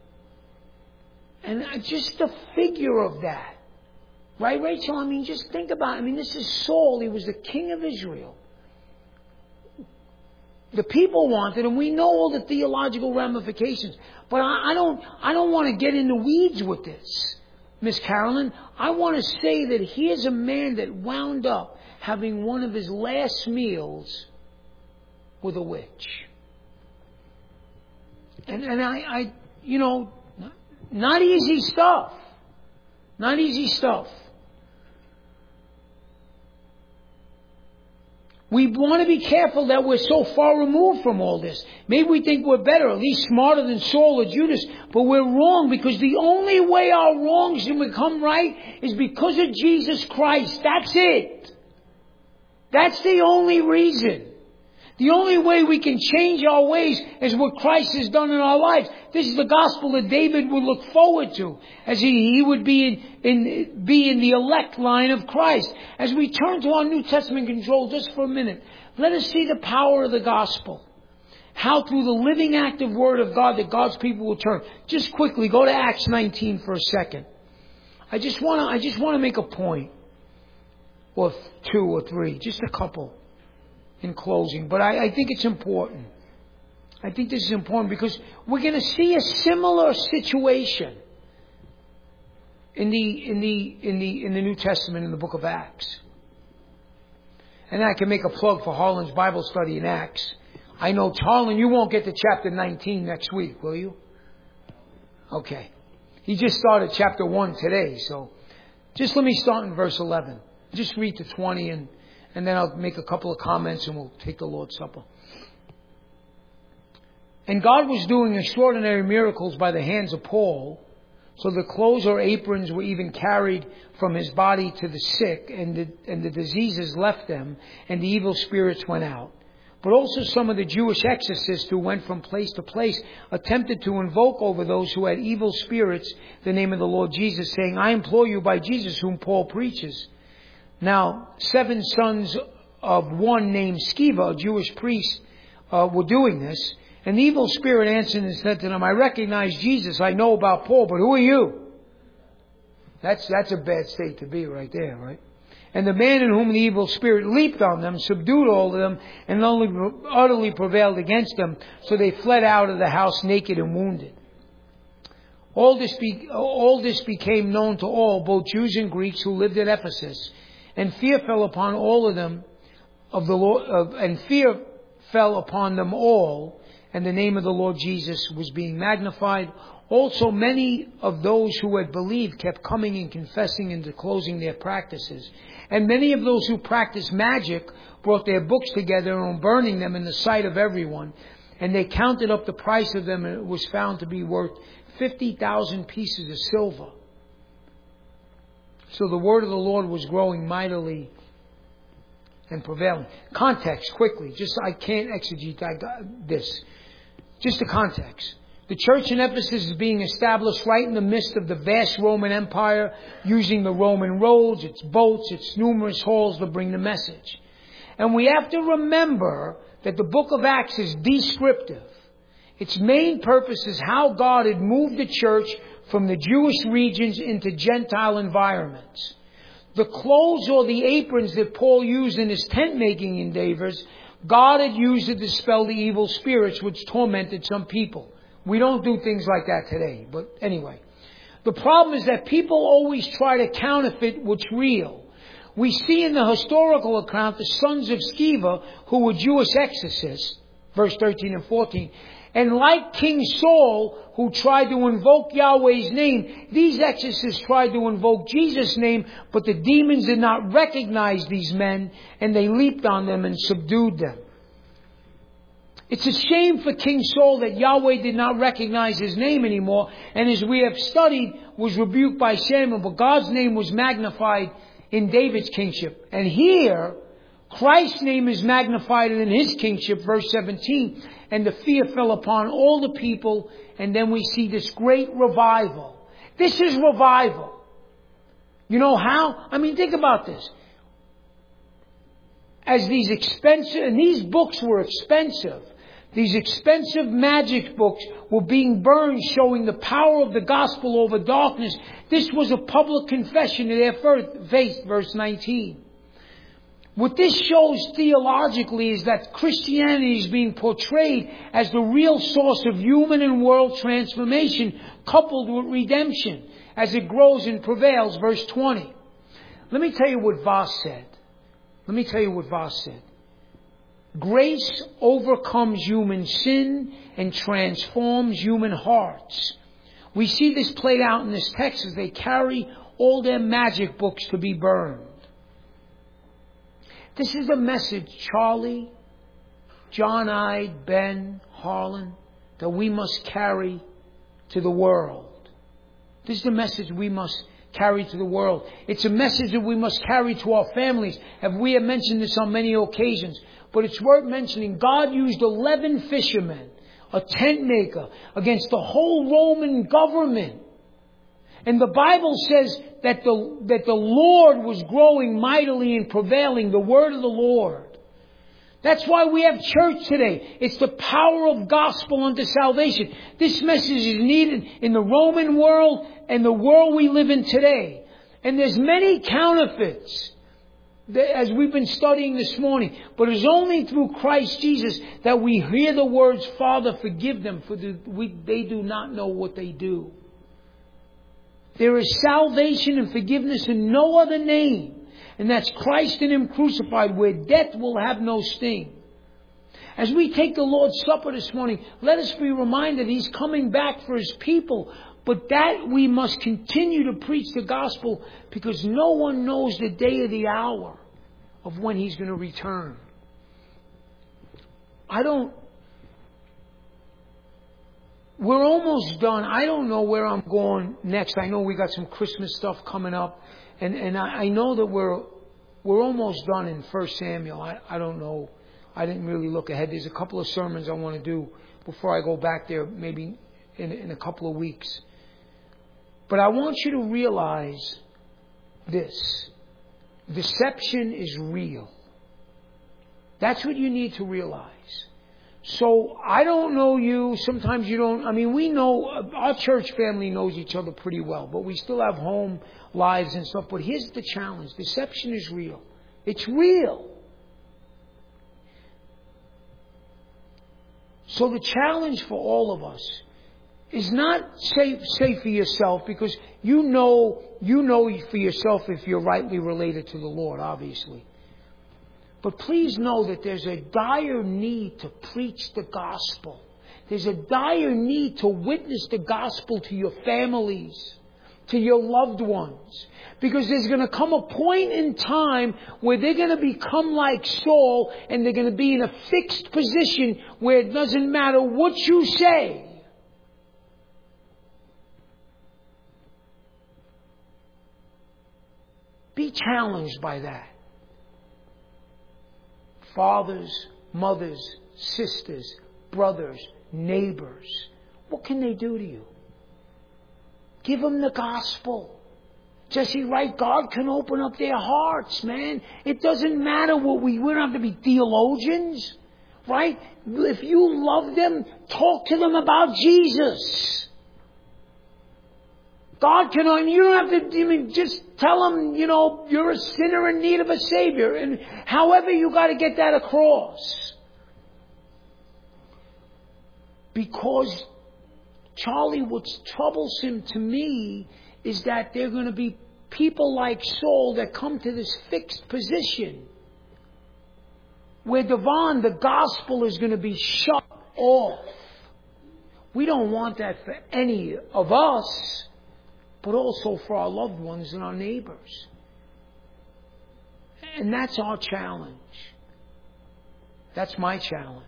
And just the figure of that. Right, Rachel? I mean, just think about it. I mean, this is Saul. He was the king of Israel. The people wanted him. We know all the theological ramifications. But I, I don't I don't want to get in the weeds with this, Miss Carolyn. I want to say that here's a man that wound up having one of his last meals with a witch. And, and I, I, you know, not easy stuff. Not easy stuff. We want to be careful that we're so far removed from all this. Maybe we think we're better, at least smarter than Saul or Judas, but we're wrong because the only way our wrongs can become right is because of Jesus Christ. That's it. That's the only reason. The only way we can change our ways is what Christ has done in our lives. This is the gospel that David would look forward to as he, he would be in, in, be in the elect line of Christ. As we turn to our New Testament control just for a minute, let us see the power of the gospel. How through the living active word of God that God's people will turn. Just quickly, go to Acts nineteen for a second. I just want to, I just want to make a point. Or two or three, just a couple. In closing, but I, I think it's important. I think this is important because we're going to see a similar situation in the in the in the in the New Testament in the book of Acts. And I can make a plug for Harlan's Bible study in Acts. I know, Harlan, you won't get to chapter nineteen next week, will you? Okay. He just started chapter one today, so just let me start in verse eleven. Just read to twenty and And then I'll make a couple of comments and we'll take the Lord's Supper. And God was doing extraordinary miracles by the hands of Paul. So the clothes or aprons were even carried from his body to the sick, and the, and the diseases left them, and the evil spirits went out. But also some of the Jewish exorcists who went from place to place attempted to invoke over those who had evil spirits the name of the Lord Jesus, saying, I implore you by Jesus whom Paul preaches. Now, seven sons of one named Sceva, a Jewish priest, uh, were doing this. And the evil spirit answered and said to them, I recognize Jesus, I know about Paul, but who are you? That's, that's a bad state to be right there, right? And the man in whom the evil spirit leaped on them, subdued all of them, and only utterly prevailed against them. So they fled out of the house naked and wounded. All this, be, all this became known to all, both Jews and Greeks who lived at Ephesus. And fear fell upon all of them of the Lord, uh, and fear fell upon them all, and the name of the Lord Jesus was being magnified. Also, many of those who had believed kept coming and confessing and disclosing their practices. And many of those who practiced magic brought their books together and burning them in the sight of everyone. And they counted up the price of them, and it was found to be worth fifty thousand pieces of silver. So the word of the Lord was growing mightily and prevailing. Context, quickly. Just, I can't exegete I got this. Just the context. The church in Ephesus is being established right in the midst of the vast Roman Empire, using the Roman roads, its boats, its numerous halls to bring the message. And we have to remember that the book of Acts is descriptive. Its main purpose is how God had moved the church from the Jewish regions into Gentile environments. The clothes or the aprons that Paul used in his tent-making endeavors, God had used to dispel the evil spirits which tormented some people. We don't do things like that today, but anyway. The problem is that people always try to counterfeit what's real. We see in the historical account the sons of Sceva, who were Jewish exorcists, verse thirteen and fourteen. And like King Saul, who tried to invoke Yahweh's name, these exorcists tried to invoke Jesus' name, but the demons did not recognize these men, and they leaped on them and subdued them. It's a shame for King Saul that Yahweh did not recognize his name anymore, and as we have studied, was rebuked by Samuel, but God's name was magnified in David's kingship. And here, Christ's name is magnified in his kingship, verse seventeen. And the fear fell upon all the people. And then we see this great revival. This is revival. You know how? I mean, think about this. As these expensive, and these books were expensive. These expensive magic books were being burned, showing the power of the gospel over darkness. This was a public confession of their faith, verse nineteen. What this shows theologically is that Christianity is being portrayed as the real source of human and world transformation, coupled with redemption, as it grows and prevails, verse twenty. Let me tell you what Voss said. Let me tell you what Voss said. Grace overcomes human sin and transforms human hearts. We see this played out in this text as they carry all their magic books to be burned. This is a message, Charlie, John Ide, Ben, Harlan, that we must carry to the world. This is the message we must carry to the world. It's a message that we must carry to our families. And we have mentioned this on many occasions. But it's worth mentioning, God used eleven fishermen, a tent maker, against the whole Roman government. And the Bible says that the, that the Lord was growing mightily and prevailing, the word of the Lord. That's why we have church today. It's the power of gospel unto salvation. This message is needed in the Roman world and the world we live in today. And there's many counterfeits, as we've been studying this morning. But it's only through Christ Jesus that we hear the words, Father, forgive them, for the, we, they do not know what they do. There is salvation and forgiveness in no other name. And that's Christ and Him crucified, where death will have no sting. As we take the Lord's Supper this morning, let us be reminded He's coming back for His people. But that we must continue to preach the gospel, because no one knows the day or the hour of when He's going to return. I don't... We're almost done. I don't know where I'm going next. I know we got some Christmas stuff coming up. And and I, I know that we're we're almost done in First Samuel. I, I don't know. I didn't really look ahead. There's a couple of sermons I want to do before I go back there, maybe in, in a couple of weeks. But I want you to realize this. Deception is real. That's what you need to realize. So, I don't know you. Sometimes you don't. I mean, we know, our church family knows each other pretty well. But we still have home lives and stuff. But here's the challenge. Deception is real. It's real. So the challenge for all of us is not say, say for yourself, because you know, you know for yourself if you're rightly related to the Lord, obviously. But please know that there's a dire need to preach the gospel. There's a dire need to witness the gospel to your families, to your loved ones. Because there's going to come a point in time where they're going to become like Saul, and they're going to be in a fixed position where it doesn't matter what you say. Be challenged by that. Fathers, mothers, sisters, brothers, neighbors. What can they do to you? Give them the gospel. Jesse Wright, God can open up their hearts, man. It doesn't matter what we... We don't have to be theologians, right? If you love them, talk to them about Jesus. God can, you don't have to, I mean, just tell him, you know, you're a sinner in need of a Savior. And however you got to get that across. Because, Charlie, what's troublesome to me is that there are going to be people like Saul that come to this fixed position where, Devon, the gospel is going to be shut off. We don't want that for any of us, but also for our loved ones and our neighbors. And that's our challenge. That's my challenge.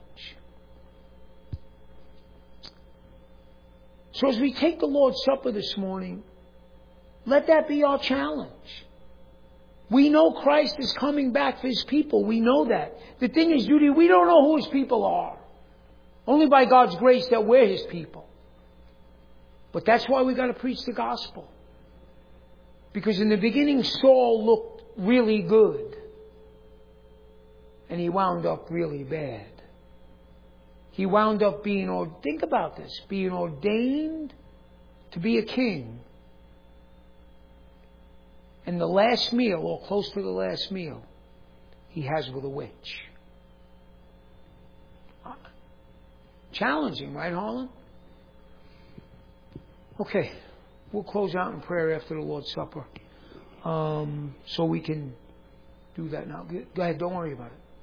So as we take the Lord's Supper this morning, let that be our challenge. We know Christ is coming back for His people. We know that. The thing is, Judy, we don't know who His people are. Only by God's grace that we're His people. But that's why we got to preach the gospel. Because in the beginning, Saul looked really good. And he wound up really bad. He wound up being, or think about this, being ordained to be a king. And the last meal, or close to the last meal, he has with a witch. Challenging, right, Harlan? Okay, we'll close out in prayer after the Lord's Supper. Um, so we can do that now. Go ahead, don't worry about it.